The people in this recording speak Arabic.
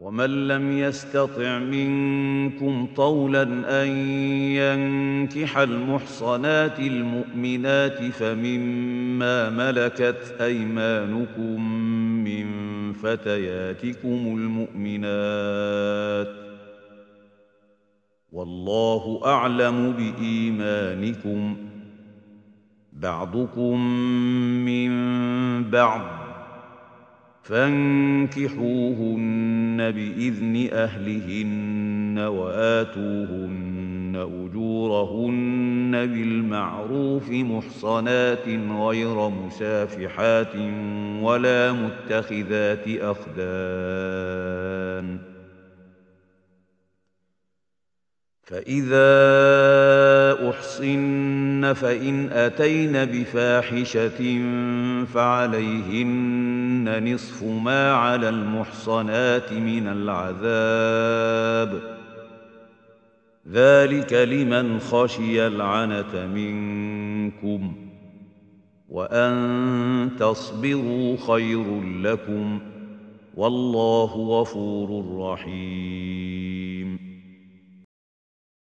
ومن لم يستطع منكم طولا أن ينكح المحصنات المؤمنات فمما ملكت أيمانكم من فتياتكم المؤمنات والله أعلم بإيمانكم بعضكم من بعض فانكحوهن بإذن أهلهن وآتوهن أجورهن بالمعروف محصنات غير مسافحات ولا متخذات أخدان فإذا أحصن فإن أتين بفاحشة فعليهن نصف ما على المحصنات من العذاب ذلك لمن خشي العنة منكم وأن تصبروا خير لكم والله غفور رحيم